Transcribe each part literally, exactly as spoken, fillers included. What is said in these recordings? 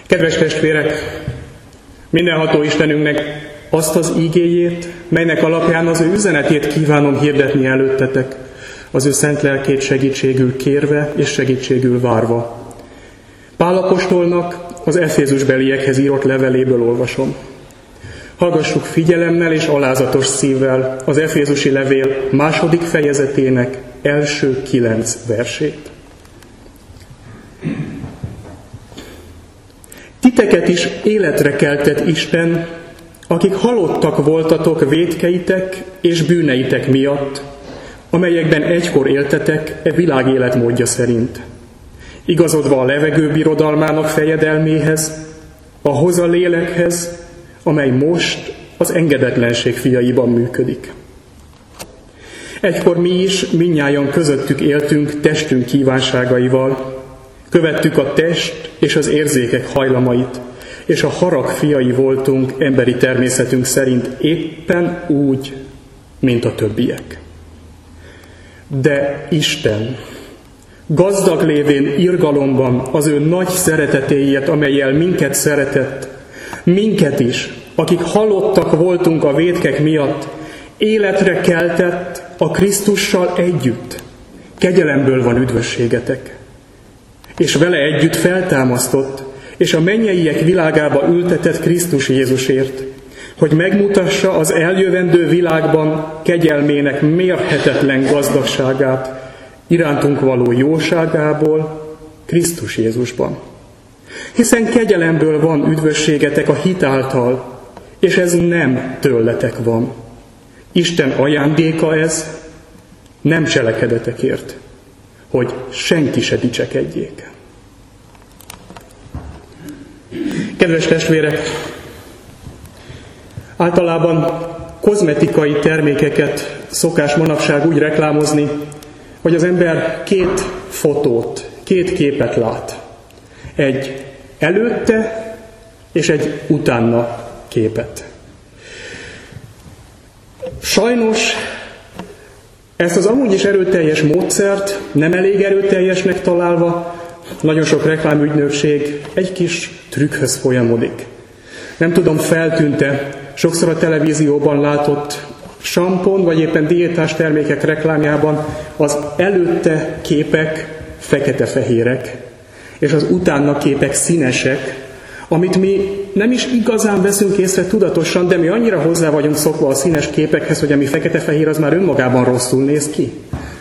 Kedves testvérek, mindenható Istenünknek azt az ígéjét, melynek alapján az ő üzenetét kívánom hirdetni előttetek, az ő szent lelkét segítségül kérve és segítségül várva. Pál apostolnak az Efézusbeliekhez írott leveléből olvasom. Hallgassuk figyelemmel és alázatos szívvel az Efézusi levél második fejezetének első kilenc versét. Titeket is életre keltett Isten, akik halottak voltatok vétkeitek és bűneitek miatt, amelyekben egykor éltetek e világ életmódja szerint. Igazodva a levegő birodalmának fejedelméhez, ahhoz a lélekhez, amely most az engedetlenség fiaiban működik. Egykor mi is mindnyájan közöttük éltünk testünk kívánságaival, követtük a test és az érzékek hajlamait, és a harag fiai voltunk emberi természetünk szerint éppen úgy, mint a többiek. De Isten, gazdag lévén irgalomban az ő nagy szeretetéért, amellyel minket szeretett, minket is, akik halottak voltunk a vétkek miatt, életre keltett a Krisztussal együtt. Kegyelemből van üdvösségetek. És vele együtt feltámasztott, és a mennyeiek világába ültetett Krisztus Jézusért, hogy megmutassa az eljövendő világban kegyelmének mérhetetlen gazdagságát, irántunk való jóságából Krisztus Jézusban. Hiszen kegyelemből van üdvösségetek a hit által, és ez nem tőletek van. Isten ajándéka ez, nem cselekedetekért, hogy senki se dicsekedjék. Kedves testvérek, általában kozmetikai termékeket szokás manapság úgy reklámozni, hogy az ember két fotót, két képet lát. Egy előtte és egy utána képet. Sajnos ezt az amúgy is erőteljes módszert nem elég erőteljesnek találva, nagyon sok reklámügynökség egy kis trükkhöz folyamodik. Nem tudom, feltűnt-e sokszor a televízióban látott sampon, vagy éppen diétás termékek reklámjában az előtte képek fekete-fehérek, és az utána képek színesek, amit mi nem is igazán veszünk észre tudatosan, de mi annyira hozzá vagyunk szokva a színes képekhez, hogy ami fekete-fehér, az már önmagában rosszul néz ki.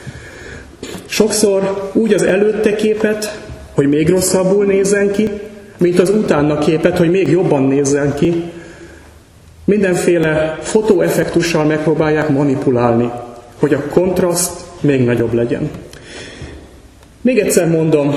Sokszor úgy az előtte képet, hogy még rosszabbul nézzen ki, mint az utána képet, hogy még jobban nézzen ki. Mindenféle fotóeffektussal megpróbálják manipulálni, hogy a kontraszt még nagyobb legyen. Még egyszer mondom,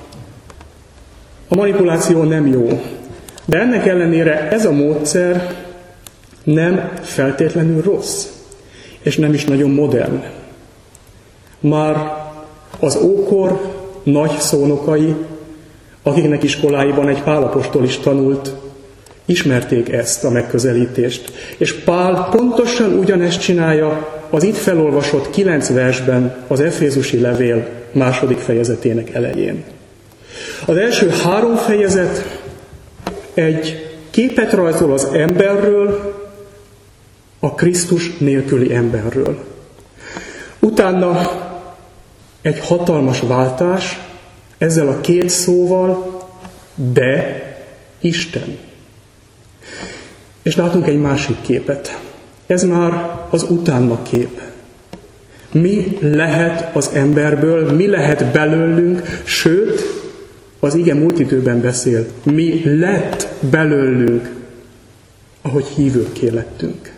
a manipuláció nem jó, de ennek ellenére ez a módszer nem feltétlenül rossz, és nem is nagyon modern. Már az ókor nagy szónokai, akiknek iskoláiban egy Pál apostol is tanult, ismerték ezt a megközelítést. És Pál pontosan ugyanezt csinálja az itt felolvasott kilenc versben az Efézusi levél második fejezetének elején. Az első három fejezet egy képet rajzol az emberről, a Krisztus nélküli emberről. Utána egy hatalmas váltás, ezzel a két szóval, de Isten. És látunk egy másik képet. Ez már az utána kép. Mi lehet az emberből, mi lehet belőlünk, sőt, az ige múlt időben beszél, mi lett belőlünk, ahogy hívőkké lettünk.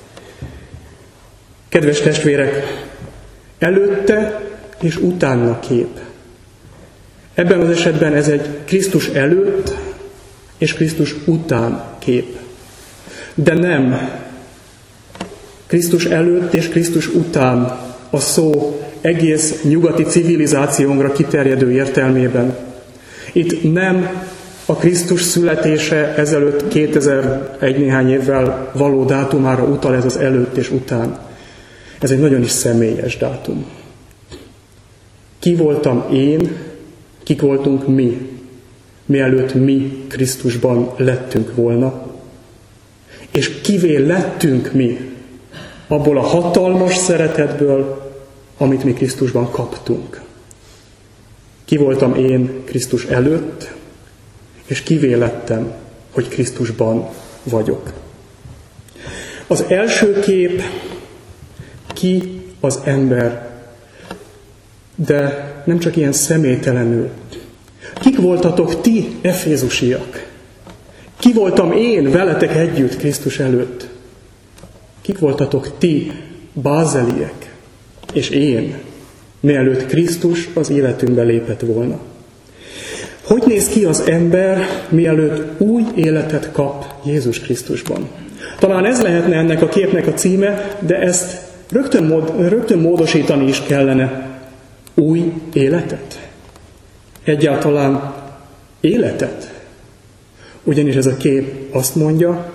Kedves testvérek, előtte és utána kép. Ebben az esetben ez egy Krisztus előtt és Krisztus után kép. De nem Krisztus előtt és Krisztus után a szó egész nyugati civilizációnkra kiterjedő értelmében. Itt nem a Krisztus születése ezelőtt kétezer-egy néhány évvel való dátumára utal ez az előtt és után. Ez egy nagyon is személyes dátum. Ki voltam én, kik voltunk mi, mielőtt mi Krisztusban lettünk volna. És kivé lettünk mi abból a hatalmas szeretetből, amit mi Krisztusban kaptunk. Ki voltam én Krisztus előtt, és kivé lettem, hogy Krisztusban vagyok. Az első kép, ki az ember, de nem csak ilyen személytelenül. Kik voltatok ti, efézusiak? Ki voltam én veletek együtt Krisztus előtt? Kik voltatok ti, bázeliek, és én, mielőtt Krisztus az életünkbe lépett volna? Hogy néz ki az ember, mielőtt új életet kap Jézus Krisztusban? Talán ez lehetne ennek a képnek a címe, de ezt rögtön, mód, rögtön módosítani is kellene. Új életet? Egyáltalán életet? Ugyanis ez a kép azt mondja,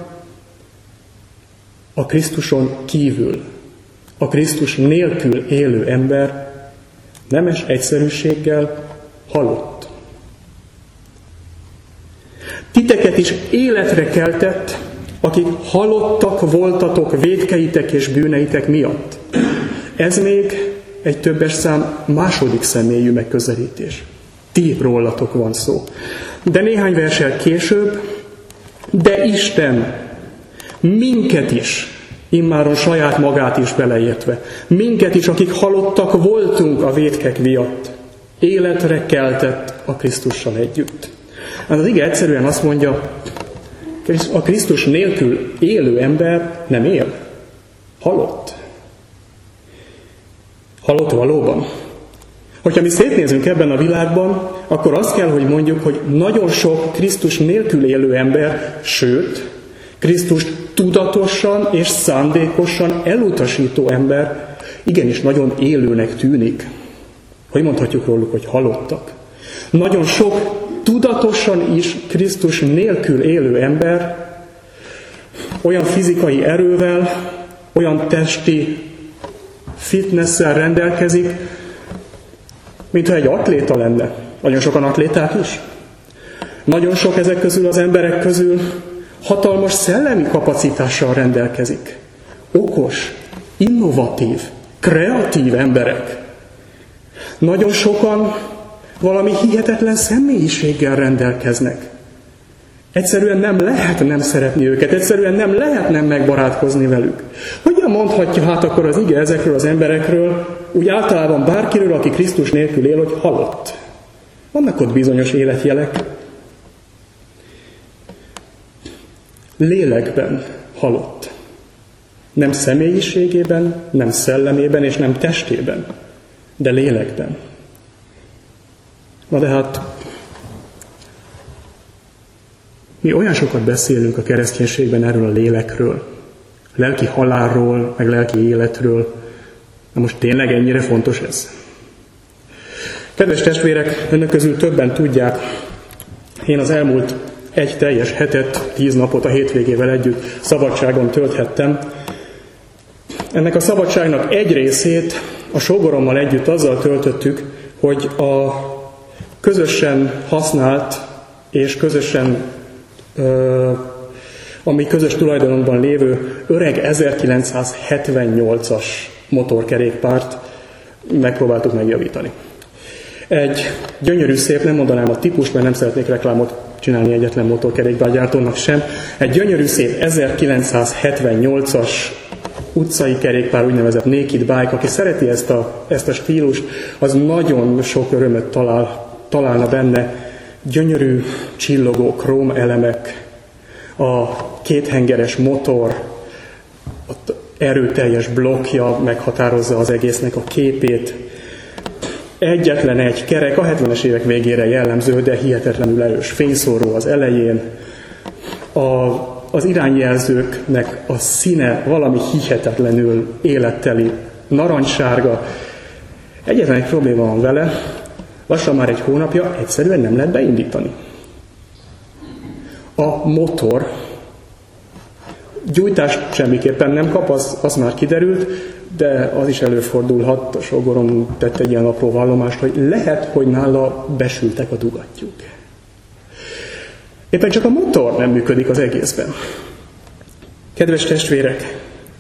a Krisztuson kívül, a Krisztus nélkül élő ember nemes egyszerűséggel halott. Titeket is életre keltett, akik halottak voltatok vétkeitek és bűneitek miatt. Ez még egy többes szám második személyű megközelítés. Ti rólatok van szó. De néhány verssel később, de Isten minket is, immáron saját magát is beleértve, minket is, akik halottak voltunk a vétkek miatt, életre keltett a Krisztussal együtt. Hát az ige egyszerűen azt mondja, a Krisztus nélkül élő ember nem él. Halott. Halott valóban. Hogyha mi szétnézünk ebben a világban, akkor azt kell, hogy mondjuk, hogy nagyon sok Krisztus nélkül élő ember, sőt, Krisztust tudatosan és szándékosan elutasító ember igenis nagyon élőnek tűnik. Hogy mondhatjuk róluk, hogy halottak? Nagyon sok tudatosan is Krisztus nélkül élő ember olyan fizikai erővel, olyan testi fitnesszel rendelkezik, mintha egy atléta lenne. Nagyon sokan atléták is. Nagyon sok ezek közül az emberek közül hatalmas szellemi kapacitással rendelkezik. Okos, innovatív, kreatív emberek. Nagyon sokan valami hihetetlen személyiséggel rendelkeznek. Egyszerűen nem lehet nem szeretni őket, egyszerűen nem lehet nem megbarátkozni velük. Hogyan mondhatja hát akkor az ige ezekről az emberekről, úgy általában bárkiről, aki Krisztus nélkül él, hogy halott? Vannak ott bizonyos életjelek. Lélekben halott. Nem személyiségében, nem szellemében és nem testében, de lélekben. Na de hát mi olyan sokat beszélünk a kereszténységben erről a lélekről, lelki halálról, meg lelki életről. Na most tényleg ennyire fontos ez? Kedves testvérek, önök közül többen tudják, én az elmúlt egy teljes hetet, tíz napot a hétvégével együtt szabadságon tölthettem. Ennek a szabadságnak egy részét a sógorommal együtt azzal töltöttük, hogy a közösen használt és közösen, uh, ami közös tulajdonunkban lévő öreg ezerkilencszázhetvennyolcas motorkerékpárt megpróbáltuk megjavítani. Egy gyönyörű szép, nem mondanám a típust, mert nem szeretnék reklámot csinálni egyetlen motorkerékpárgyártónak sem. Egy gyönyörű szép ezerkilencszázhetvennyolcas utcai kerékpár, úgynevezett naked bike, aki szereti ezt a, ezt a stílust, az nagyon sok örömet talál, találna benne. Gyönyörű, csillogó króm elemek, a kéthengeres motor, a erőteljes blokkja meghatározza az egésznek a képét. Egyetlen egy kerek, a hetvenes évek végére jellemző, de hihetetlenül erős fényszóró az elején. A, az irányjelzőknek a színe valami hihetetlenül életteli, narancssárga. Egyetlen egy probléma van vele, lassan már egy hónapja egyszerűen nem lehet beindítani. A motor gyújtást semmiképpen nem kap, az, az már kiderült, de az is előfordulhat, a sógorom tett egy ilyen apró vallomást, hogy lehet, hogy nála besültek a dugattyúk. Éppen csak a motor nem működik az egészben. Kedves testvérek,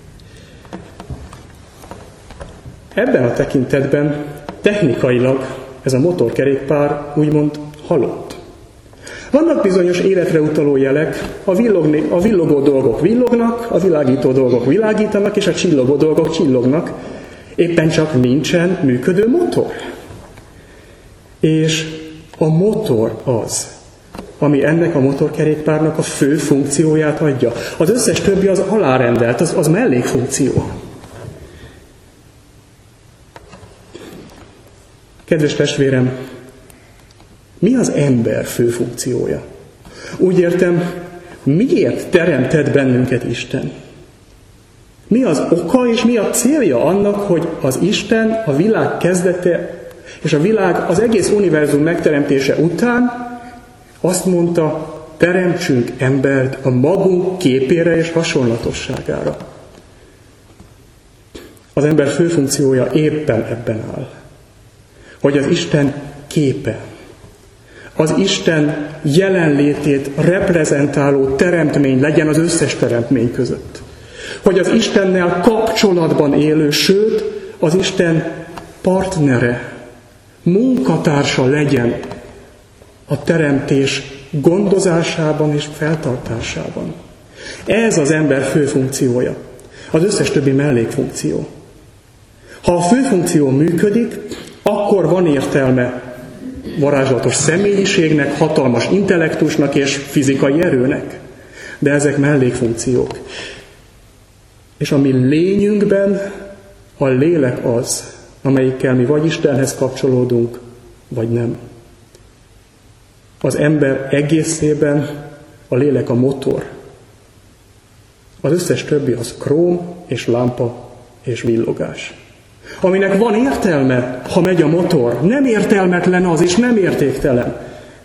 ebben a tekintetben technikailag ez a motorkerékpár úgymond halott. Vannak bizonyos életre utaló jelek, a, villogni, a villogó dolgok villognak, a világító dolgok világítanak, és a csillogó dolgok csillognak, éppen csak nincsen működő motor. És a motor az, ami ennek a motorkerékpárnak a fő funkcióját adja. Az összes többi az alárendelt, az, az mellékfunkció. Kedves testvérem, mi az ember fő funkciója? Úgy értem, miért teremtett bennünket Isten? Mi az oka és mi a célja annak, hogy az Isten a világ kezdete és a világ az egész univerzum megteremtése után azt mondta, teremtsünk embert a magunk képére és hasonlatosságára. Az ember fő funkciója éppen ebben áll, hogy az Isten képe, az Isten jelenlétét reprezentáló teremtmény legyen az összes teremtmény között. Hogy az Istennel kapcsolatban élő, sőt, az Isten partnere, munkatársa legyen a teremtés gondozásában és feltartásában. Ez az ember fő funkciója. Az összes többi mellékfunkció. Ha a fő funkció működik, akkor van értelme varázslatos személyiségnek, hatalmas intellektusnak és fizikai erőnek. De ezek mellékfunkciók. És a mi lényünkben a lélek az, amelyikkel mi vagy Istenhez kapcsolódunk, vagy nem. Az ember egészében a lélek a motor. Az összes többi az króm és lámpa és villogás. Aminek van értelme, ha megy a motor. Nem értelmetlen az, és nem értéktelen.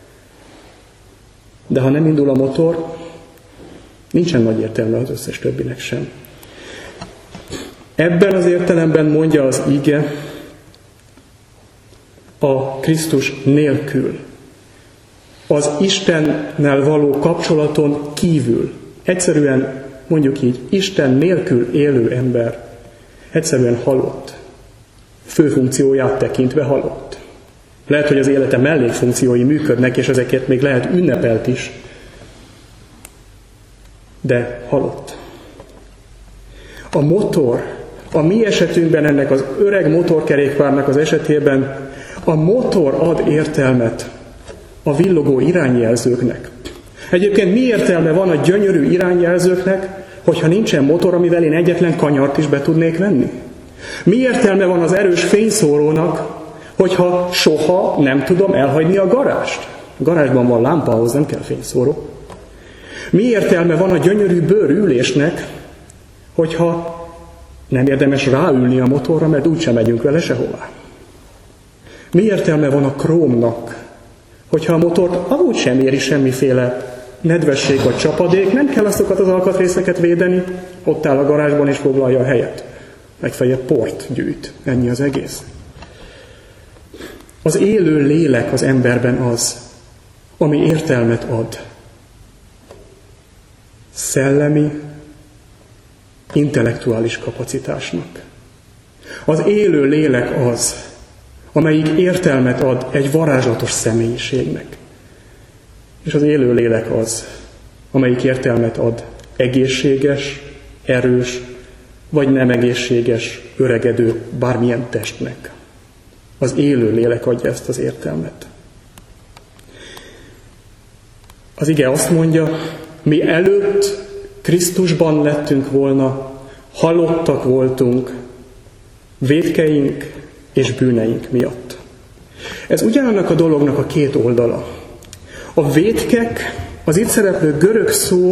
De ha nem indul a motor, nincsen nagy értelme az összes többinek sem. Ebben az értelemben mondja az ige, a Krisztus nélkül, az Istennel való kapcsolaton kívül, egyszerűen mondjuk így, Isten nélkül élő ember egyszerűen halott. Fő funkcióját tekintve halott. Lehet, hogy az élete mellékfunkciói működnek, és ezeket még lehet ünnepelt is, de halott. A motor, a mi esetünkben, ennek az öreg motorkerékpárnak az esetében, a motor ad értelmet a villogó irányjelzőknek. Egyébként mi értelme van a gyönyörű irányjelzőknek, hogyha nincsen motor, amivel én egyetlen kanyart is be tudnék venni? Mi értelme van az erős fényszórónak, hogyha soha nem tudom elhagyni a garást? A garázsban van lámpa, ahhoz nem kell fényszóró. Mi értelme van a gyönyörű bőrülésnek, hogyha nem érdemes ráülni a motorra, mert úgysem megyünk vele sehová? Mi értelme van a krómnak, hogyha a motort amúgy sem éri semmiféle nedvesség vagy csapadék, nem kell azokat az alkatrészeket védeni, ott áll a garázsban és foglalja a helyet. Legfeljebb port gyűjt. Ennyi az egész. Az élő lélek az emberben az, ami értelmet ad. Szellemi, intellektuális kapacitásnak. Az élő lélek az, amelyik értelmet ad egy varázslatos személyiségnek. És az élő lélek az, amelyik értelmet ad egészséges, erős, vagy nem egészséges, öregedő bármilyen testnek. Az élő lélek adja ezt az értelmet. Az ige azt mondja, mi előtt Krisztusban lettünk volna, halottak voltunk, vétkeink és bűneink miatt. Ez ugyanannak a dolognak a két oldala. A vétkek, az itt szereplő görög szó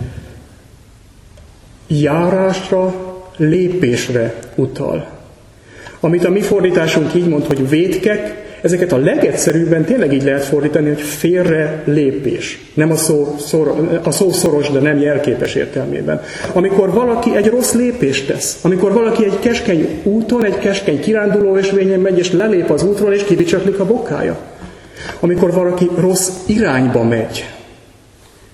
járásra, lépésre utal. Amit a mi fordításunk így mond, hogy vétkek, ezeket a legegyszerűbben tényleg így lehet fordítani, hogy félre lépés. Nem a szó, szor, a szó szoros, de nem jelképes értelmében. Amikor valaki egy rossz lépést tesz, amikor valaki egy keskeny úton, egy keskeny kiránduló ösvényen megy, és lelép az útról, és kibicsaklik a bokája. Amikor valaki rossz irányba megy,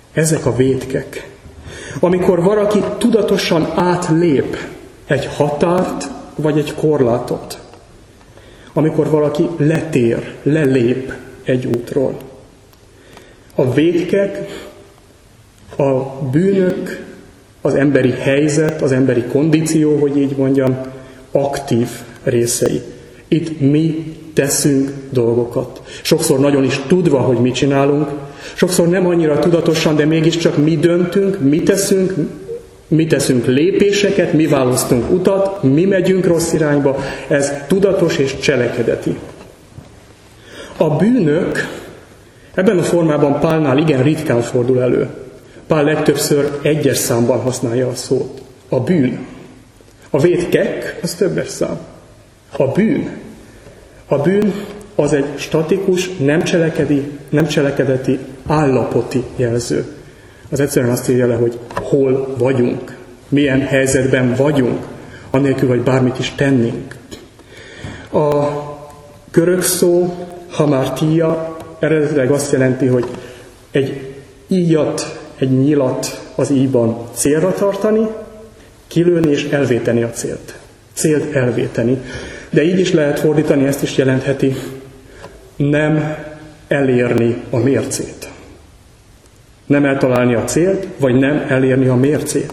Ezek a vétkek. Amikor valaki tudatosan átlép egy határt, vagy egy korlátot. Amikor valaki letér, lelép egy útról. A vétkek, a bűnök, az emberi helyzet, az emberi kondíció, hogy így mondjam, aktív részei. Itt mi teszünk dolgokat. Sokszor nagyon is tudva, hogy mit csinálunk, sokszor nem annyira tudatosan, de mégiscsak mi döntünk, mi teszünk, mi teszünk lépéseket, mi választunk utat, mi megyünk rossz irányba, ez tudatos és cselekedeti. A bűnök ebben a formában Pálnál igen ritkán fordul elő. Pál legtöbbször egyes számban használja a szót. A bűn. A vétkek, az többes szám. A bűn. A bűn az egy statikus, nem, cselekedi, nem cselekedeti, állapoti jelző. Az egyszerűen azt írja le, hogy hol vagyunk, milyen helyzetben vagyunk, anélkül, hogy bármit is tennénk. A görög szó, hamartia, eredetileg azt jelenti, hogy egy íjat, egy nyilat az íjban célra tartani, kilőni és elvéteni a célt. Célt elvéteni. De így is lehet fordítani, ezt is jelentheti, nem elérni a mércét. Nem eltalálni a célt, vagy nem elérni a mércét.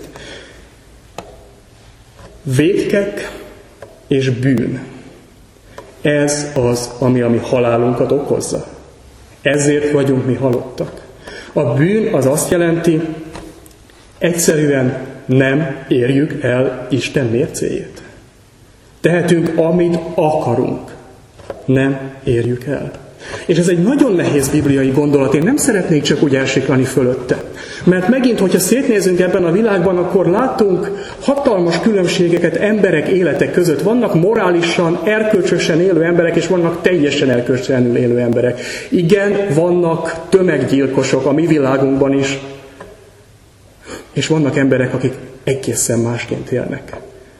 Vétkek és bűn. Ez az, ami a mi halálunkat okozza. Ezért vagyunk mi halottak. A bűn az azt jelenti, egyszerűen nem érjük el Isten mércéjét. Tehetünk, amit akarunk. Nem érjük el. És ez egy nagyon nehéz bibliai gondolat. Én nem szeretnék csak úgy elsiklani fölötte. Mert megint, hogyha szétnézünk ebben a világban, akkor látunk hatalmas különbségeket emberek életek között. Vannak morálisan, erkölcsösen élő emberek, és vannak teljesen erkölcsösen élő emberek. Igen, vannak tömeggyilkosok a mi világunkban is, és vannak emberek, akik egészen másként élnek.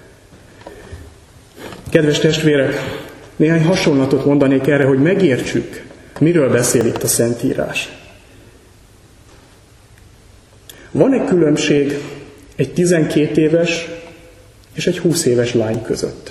Kedves testvérek, néhány hasonlatot mondanék erre, hogy megértsük, miről beszél itt a Szentírás. Van-e különbség egy tizenkét éves és egy húsz éves lány között?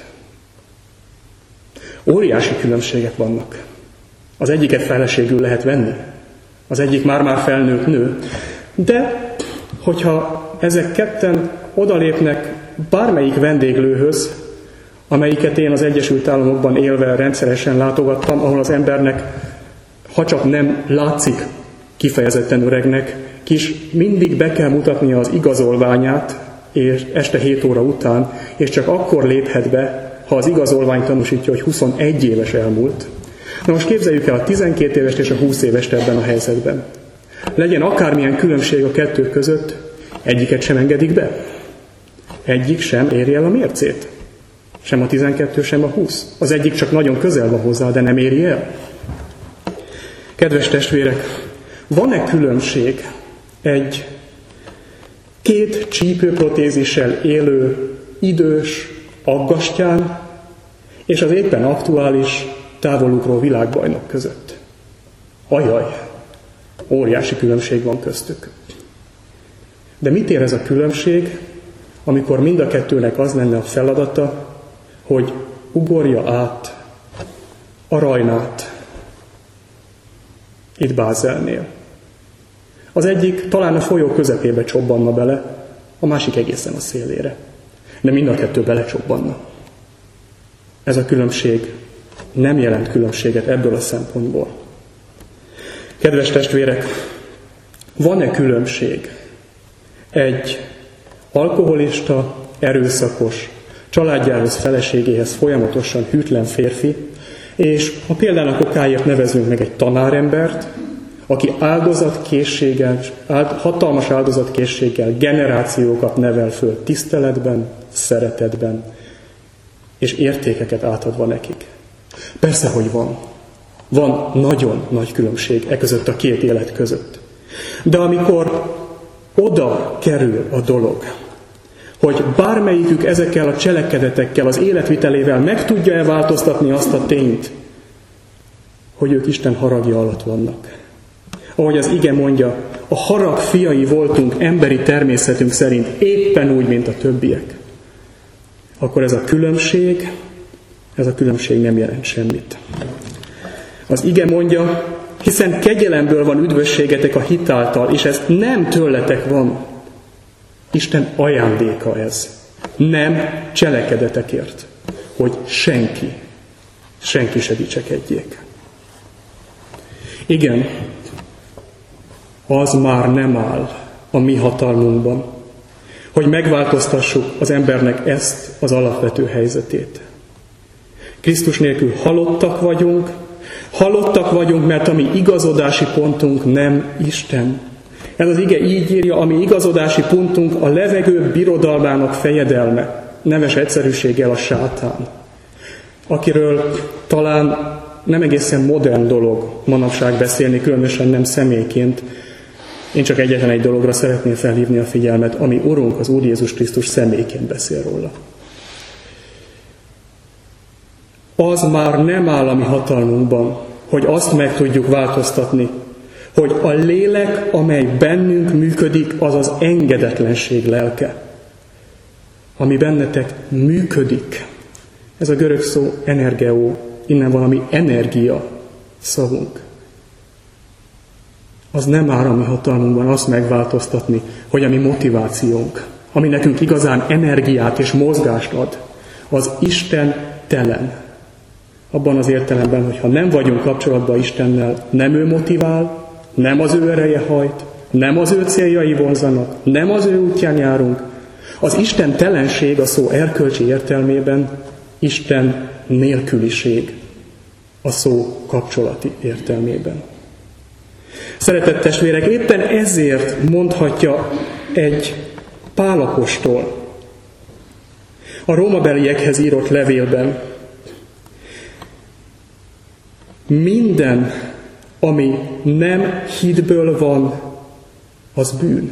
Óriási különbségek vannak. Az egyiket feleségül lehet venni, az egyik már-már felnőtt nő, de hogyha ezek ketten odalépnek bármelyik vendéglőhöz, amelyiket én az Egyesült Államokban élve rendszeresen látogattam, ahol az embernek, ha csak nem látszik kifejezetten öregnek, kis mindig be kell mutatnia az igazolványát és este hét óra után, és csak akkor léphet be, ha az igazolvány tanúsítja, hogy huszonegy éves elmúlt. Na most képzeljük el a tizenkét évest és a húsz évest ebben a helyzetben. Legyen akármilyen különbség a kettő között, egyiket sem engedik be. Egyik sem éri el a mércét. Sem a tizenkettő, sem a húsz. Az egyik csak nagyon közel van hozzá, de nem éri el. Kedves testvérek, van-e különbség egy két csípőprotézissel élő idős aggastyán és az éppen aktuális távolugró világbajnok között? Ajaj, óriási különbség van köztük. De mit ér ez a különbség, amikor mind a kettőnek az lenne a feladata, hogy ugorja át a Rajnát itt Bázelnél. Az egyik talán a folyó közepébe csobbanna bele, a másik egészen a szélére. De mind a kettő belecsobbanna. Ez a különbség nem jelent különbséget ebből a szempontból. Kedves testvérek, van-e különbség egy alkoholista, erőszakos, családjához, feleségéhez folyamatosan hűtlen férfi, és ha példának okáért nevezünk meg egy tanárembert, aki áldozatkészséggel, hatalmas áldozatkészséggel generációkat nevel föl tiszteletben, szeretetben, és értékeket átadva nekik. Persze, hogy van. Van nagyon nagy különbség e között a két élet között. De amikor oda kerül a dolog, hogy bármelyikük ezekkel a cselekedetekkel, az életvitelével meg tudja-e változtatni azt a tényt, hogy ők Isten haragja alatt vannak. Ahogy az ige mondja, a harag fiai voltunk emberi természetünk szerint, éppen úgy, mint a többiek, akkor ez a különbség, ez a különbség nem jelent semmit. Az ige mondja, hiszen kegyelemből van üdvösségetek a hit által, és ez nem tőletek van. Isten ajándéka ez. Nem cselekedetekért, hogy senki, senki se dicsekedjék. Igen, az már nem áll a mi hatalmunkban, hogy megváltoztassuk az embernek ezt az alapvető helyzetét. Krisztus nélkül halottak vagyunk, halottak vagyunk, mert a mi igazodási pontunk nem Isten. Ez az ige így írja, a mi igazodási pontunk a levegő birodalmának fejedelme, neves egyszerűséggel a sátán, akiről talán nem egészen modern dolog manapság beszélni, különösen nem személyként. Én csak egyetlen egy dologra szeretném felhívni a figyelmet, ami Urunk, az Úr Jézus Krisztus személyként beszél róla. Az már nem áll a mi hatalmunkban, hogy azt meg tudjuk változtatni, hogy a lélek, amely bennünk működik, az az engedetlenség lelke, ami bennetek működik. Ez a görög szó energeo, innen valami energia szavunk. Az nem áll a mi hatalmunkban azt megváltoztatni, hogy a mi motivációnk, ami nekünk igazán energiát és mozgást ad, az Isten telen. Abban az értelemben, hogy ha nem vagyunk kapcsolatban Istennel, nem ő motivál, nem az ő ereje hajt, nem az ő céljai vonzanak, nem az ő útján járunk. Az Isten telenség a szó erkölcsi értelmében Isten nélküliség a szó kapcsolati értelmében. Szeretett testvérek, éppen ezért mondhatja egy Pál apostol a rómabeliekhez írott levélben: minden, ami nem hitből van, az bűn.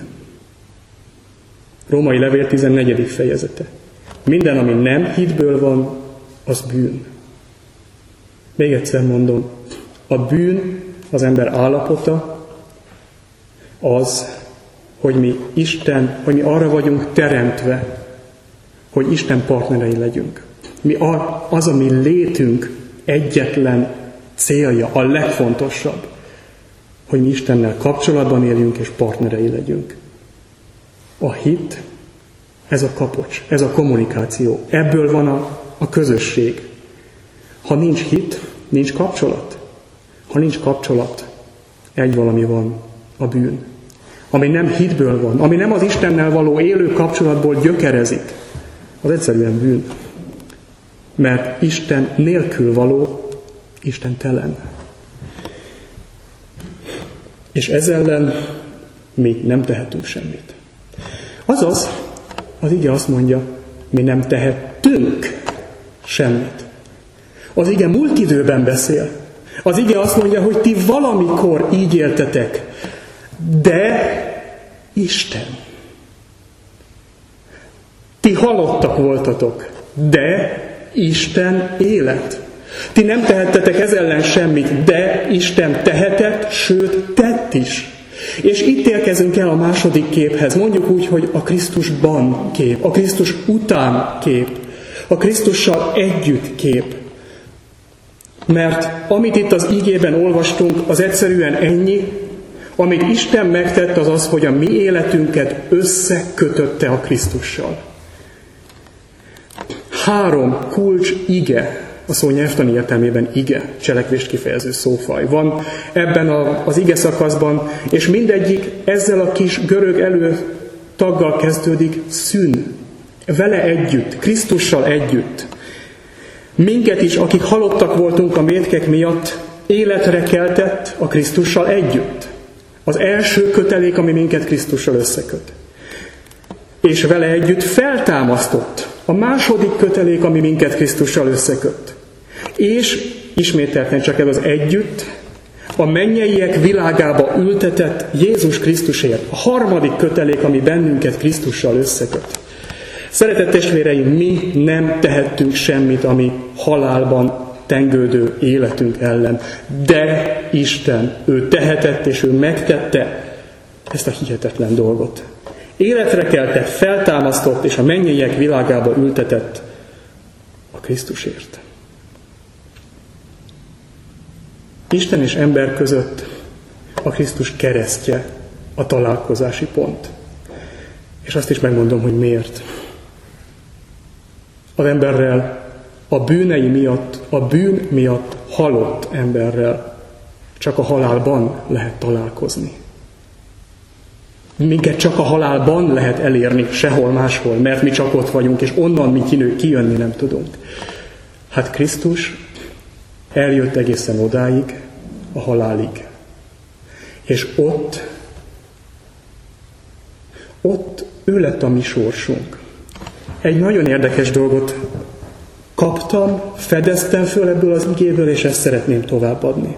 Római levél tizennegyedik fejezete. Minden, ami nem hitből van, az bűn. Még egyszer mondom, a bűn, az ember állapota, az, hogy mi Isten, hogy mi arra vagyunk teremtve, hogy Isten partnerei legyünk. Mi az a mi létünk egyetlen célja, a legfontosabb, hogy mi Istennel kapcsolatban éljünk és partnerei legyünk. A hit, ez a kapocs, ez a kommunikáció. Ebből van a, a közösség. Ha nincs hit, nincs kapcsolat. Ha nincs kapcsolat, egy valami van, a bűn. Ami nem hitből van, ami nem az Istennel való élő kapcsolatból gyökerezik, az egyszerűen bűn. Mert Isten nélkül való, istentelen. És ezzel ellen mi nem tehetünk semmit. Azaz, az ige azt mondja, mi nem tehetünk semmit. Az ige múlt időben beszél. Az ige azt mondja, hogy ti valamikor így éltetek, de Isten. Ti halottak voltatok, de Isten élet. Ti nem tehettetek ez ellen semmit, de Isten tehetett, sőt tett is. És itt érkezünk el a második képhez. Mondjuk úgy, hogy a Krisztusban kép, a Krisztus után kép, a Krisztussal együtt kép. Mert amit itt az igében olvastunk, az egyszerűen ennyi, amit Isten megtett, az az, hogy a mi életünket összekötötte a Krisztussal. Három kulcs ige, a szó nyelvtani értelmében ige, cselekvést kifejező szófaj van ebben a, az ige szakaszban, és mindegyik ezzel a kis görög előtaggal kezdődik: szűn. Vele együtt, Krisztussal együtt. Minket is, akik halottak voltunk a mértkek miatt, életre keltett a Krisztussal együtt. Az első kötelék, ami minket Krisztussal összeköt. És vele együtt feltámasztott a második kötelék, ami minket Krisztussal összeköt. És ismételten csak ez az együtt, a mennyeiek világába ültetett Jézus Krisztusért. A harmadik kötelék, ami bennünket Krisztussal összeköt. Szeretett testvéreim, mi nem tehettünk semmit, ami halálban tengődő életünk ellen. De Isten, ő tehetett, és ő megtette, ezt a hihetetlen dolgot. Életre keltett, feltámasztott és a mennyiek világába ültetett a Krisztusért. Isten és ember között a Krisztus keresztje a találkozási pont. És azt is megmondom, hogy miért. Az emberrel, a bűnei miatt, a bűn miatt halott emberrel csak a halálban lehet találkozni. Minket csak a halálban lehet elérni, sehol máshol, mert mi csak ott vagyunk, és onnan mi kinő, kijönni nem tudunk. Hát Krisztus eljött egészen odáig, a halálig. És ott, ott ő lett a mi sorsunk. Egy nagyon érdekes dolgot kaptam, fedeztem föl ebből az igéből, és ezt szeretném továbbadni.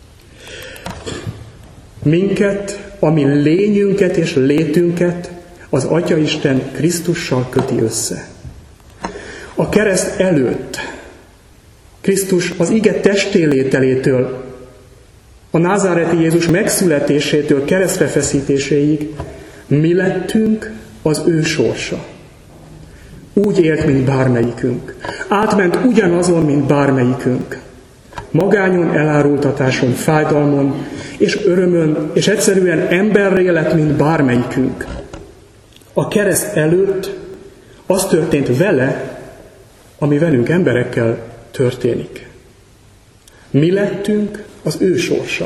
Minket, a mi lényünket és létünket az Atyaisten Krisztussal köti össze. A kereszt előtt Krisztus az ige testélételétől, a názáreti Jézus megszületésétől keresztre feszítéséig mi lettünk az ő sorsa. Úgy élt, mint bármelyikünk. Átment ugyanazon, mint bármelyikünk. Magányon, elárultatáson, fájdalmon és örömön, és egyszerűen emberré lett, mint bármelyikünk. A kereszt előtt az történt vele, ami velünk emberekkel történik. Mi lettünk az ő sorsa.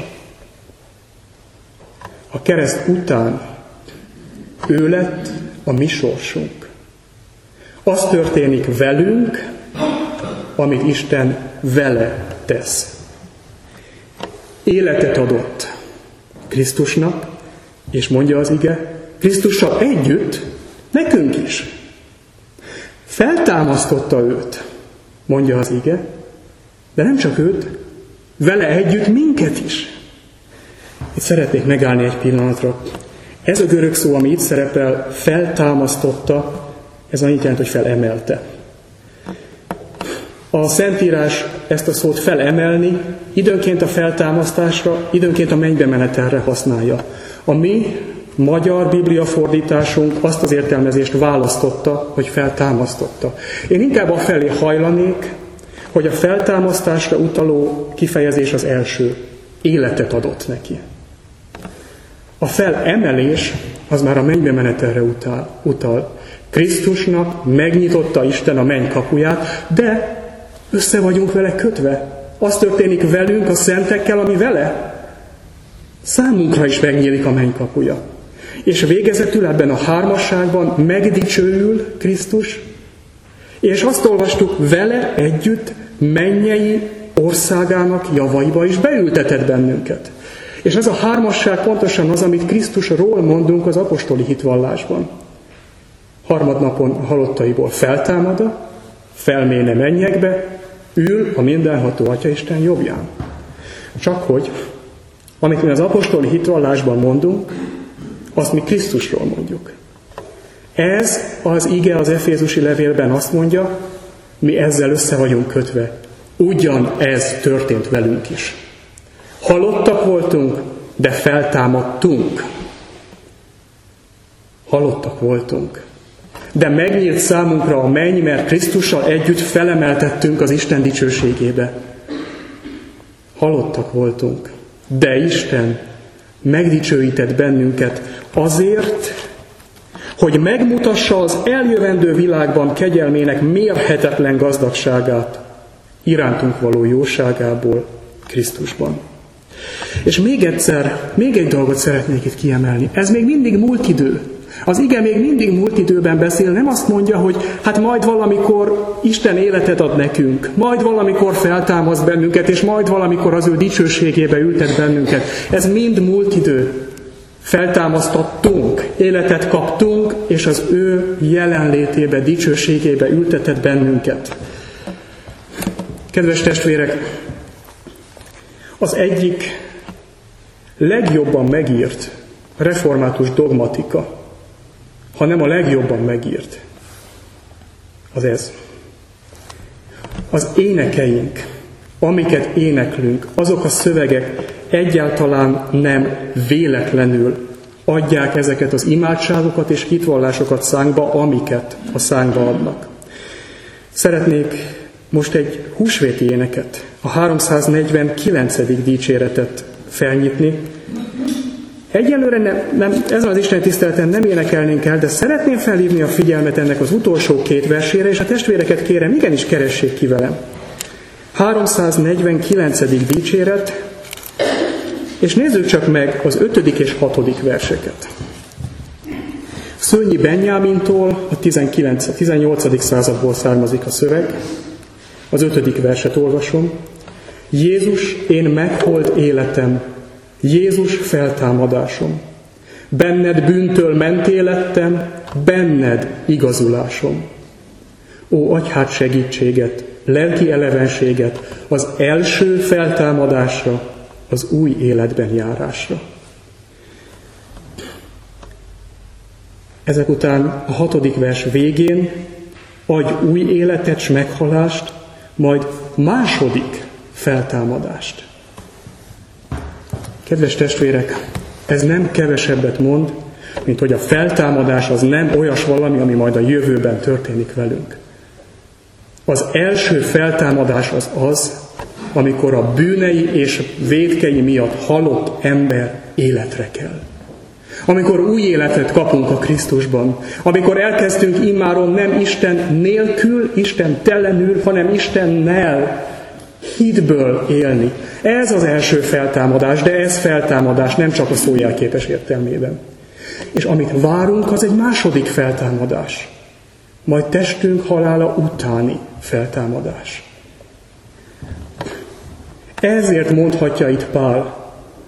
A kereszt után ő lett a mi sorsunk. Az történik velünk, amit Isten vele tesz. Életet adott Krisztusnak, és mondja az ige, Krisztussal együtt nekünk is. Feltámasztotta őt, mondja az ige, de nem csak őt, vele együtt minket is. Itt szeretnék megállni egy pillanatra. Ez a görög szó, ami itt szerepel, feltámasztotta, ez annyit jelent, hogy felemelte. A Szentírás ezt a szót felemelni időnként a feltámasztásra, időnként a mennybe menetelre használja. A mi magyar Biblia fordításunk azt az értelmezést választotta, hogy feltámasztotta. Én inkább afelé hajlanék, hogy a feltámasztásra utaló kifejezés az első. Életet adott neki. A felemelés az már a mennybe menetelre utal. utal. Krisztusnak megnyitotta Isten a menny kapuját, de össze vagyunk vele kötve. Az történik velünk, a szentekkel, ami vele. Számunkra is megnyílik a menny kapuja. És végezetül ebben a hármasságban megdicsőül Krisztus, és azt olvastuk, vele együtt mennyei országának javaiba is beültetett bennünket. És ez a hármasság pontosan az, amit Krisztusról mondunk az apostoli hitvallásban. Harmadnapon a halottaiból feltámada, felméne mennyekbe, ül a mindenható Atyaisten jobbján. Csak hogy, amit mi az apostoli hitvallásban mondunk, azt mi Krisztusról mondjuk. Ez az ige az Efézusi levélben azt mondja, mi ezzel össze vagyunk kötve. Ugyan ez történt velünk is. Halottak voltunk, de feltámadtunk. Halottak voltunk. De megnyílt számunkra a menny, mert Krisztussal együtt felemeltettünk az Isten dicsőségébe. Halottak voltunk, de Isten megdicsőített bennünket azért, hogy megmutassa az eljövendő világban kegyelmének mérhetetlen gazdagságát irántunk való jóságából Krisztusban. És még egyszer, még egy dolgot szeretnék itt kiemelni. Ez még mindig múlt idő. Az ige még mindig múlt időben beszél, nem azt mondja, hogy hát majd valamikor Isten életet ad nekünk, majd valamikor feltámaszt bennünket, és majd valamikor az ő dicsőségébe ültet bennünket. Ez mind múlt idő. Feltámasztottunk, életet kaptunk, és az ő jelenlétébe, dicsőségébe ültetett bennünket. Kedves testvérek, az egyik legjobban megírt református dogmatika, ha nem a legjobban megírt, az ez. Az énekeink, amiket éneklünk, azok a szövegek egyáltalán nem véletlenül adják ezeket az imádságokat és hitvallásokat szánkba, amiket a szánkba adnak. Szeretnék most egy húsvéti éneket, a háromszáznegyvenkilencedik dicséretet felnyitni. Egyelőre nem, nem, ezen az Isten tiszteleten nem énekelnénk el, de szeretném felhívni a figyelmet ennek az utolsó két versére, és a testvéreket kérem, igenis keressék ki velem. háromszáznegyvenkilencedik dicséret, és nézzük csak meg az ötödik és hatodik verseket. Szőnyi Benyámintól a tizennyolcadik századból származik a szöveg. Az ötödik verset olvasom. Jézus, én megholt életem, Jézus feltámadásom. Benned bűntől mentélettem, benned igazulásom. Ó, adj hát segítséget, lelki elevenséget az első feltámadásra, az új életben járásra. Ezek után a hatodik vers végén adj új életet s meghalást, majd második feltámadást. Kedves testvérek, ez nem kevesebbet mond, mint hogy a feltámadás az nem olyas valami, ami majd a jövőben történik velünk. Az első feltámadás az az, amikor a bűnei és vétkei miatt halott ember életre kell. Amikor új életet kapunk a Krisztusban, amikor elkezdtünk immáron nem Isten nélkül, Isten telenül, hanem Istennel, hitből élni. Ez az első feltámadás, de ez feltámadás nem csak a szójelképes értelmében. És amit várunk, az egy második feltámadás. Majd testünk halála utáni feltámadás. Ezért mondhatja itt Pál,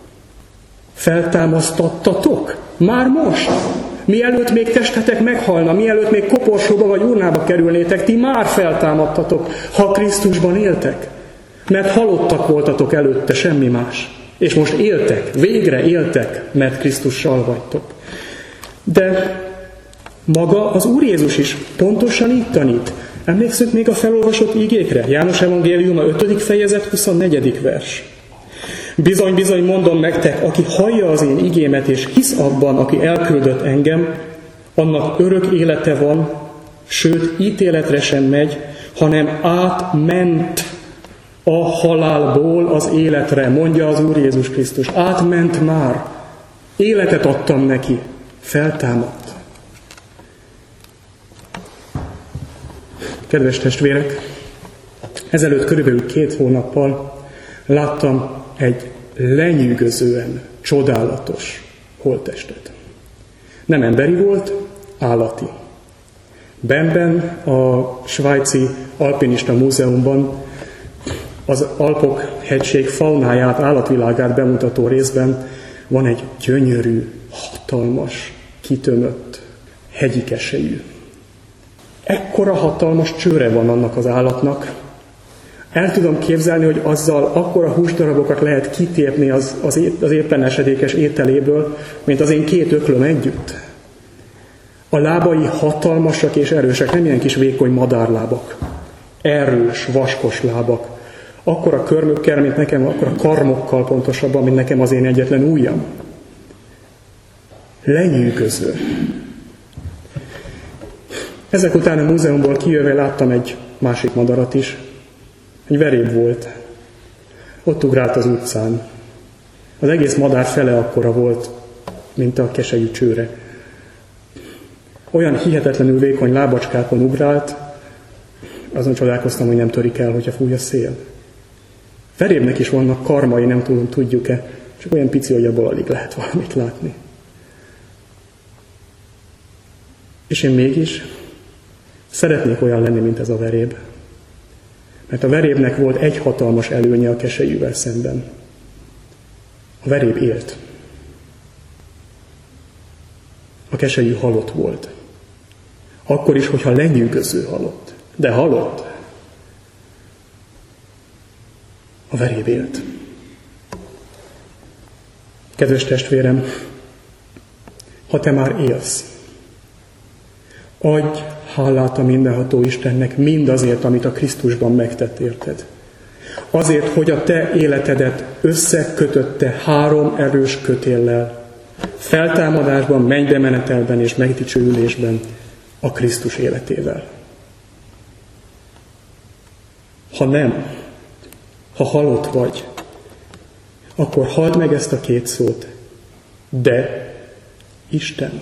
feltámasztattatok? Már most? Mielőtt még testetek meghalna, mielőtt még koporsóba vagy urnába kerülnétek, ti már feltámadtatok, ha Krisztusban éltek. Mert halottak voltatok előtte, semmi más. És most éltek, végre éltek, mert Krisztussal vagytok. De maga az Úr Jézus is pontosan így tanít. Emlékszünk még a felolvasott ígékre? János evangéliuma ötödik fejezet, huszonnegyedik vers. Bizony, bizony mondom nektek, aki hallja az én igémet és hisz abban, aki elküldött engem, annak örök élete van, sőt, ítéletre sem megy, hanem átment a halálból az életre, mondja az Úr Jézus Krisztus. Átment már. Életet adtam neki. Feltámadt. Kedves testvérek, ezelőtt körülbelül két hónappal láttam egy lenyűgözően csodálatos holttestet. Nem emberi volt, állati. Bennben a svájci alpinista múzeumban az Alpok hegység faunáját, állatvilágát bemutató részben van egy gyönyörű, hatalmas, kitömött hegyi keselyű. Ekkora hatalmas csőre van annak az állatnak. El tudom képzelni, hogy azzal akkora húsdarabokat lehet kitépni az, az, é, az éppen esedékes ételéből, mint az én két öklöm együtt. A lábai hatalmasak és erősek, nem ilyen kis vékony madárlábak. Erős, vaskos lábak. Akkora körmökkel, mint nekem, akkora karmokkal pontosabban, mint nekem az én egyetlen ujjam. Lenyűgöző. Ezek után a múzeumból kijöve láttam egy másik madarat is. Egy veréb volt. Ott ugrált az utcán. Az egész madár fele akkora volt, mint a keselyű csőre. Olyan hihetetlenül vékony lábacskákon ugrált, azon csodálkoztam, hogy nem törik el, hogyha fúj a szél. Verébnek is vannak karmai, nem tudom, tudjuk-e, csak olyan pici, hogy abból alig lehet valamit látni. És én mégis szeretnék olyan lenni, mint ez a veréb. Mert a verébnek volt egy hatalmas előnye a keselyűvel szemben. A veréb élt. A keselyű halott volt. Akkor is, hogyha lenyűgöző halott. De halott. A veréb élt. Kedves testvérem, ha te már élsz, adj hálát a mindenható Istennek mindazért, amit a Krisztusban megtett érted. Azért, hogy a te életedet összekötötte három erős kötéllel, feltámadásban, mennybe menetelben és megdicsőülésben a Krisztus életével. Ha nem, ha halott vagy, akkor halld meg ezt a két szót, de Isten.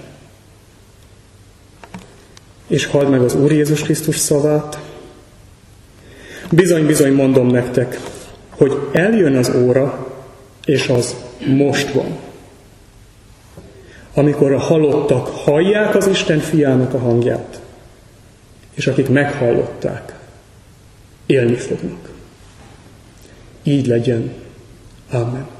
És halld meg az Úr Jézus Krisztus szavát. Bizony-bizony mondom nektek, hogy eljön az óra, és az most van, amikor a halottak hallják az Isten fiának a hangját, és akik meghallották, élni fognak. Így legyen. Amen.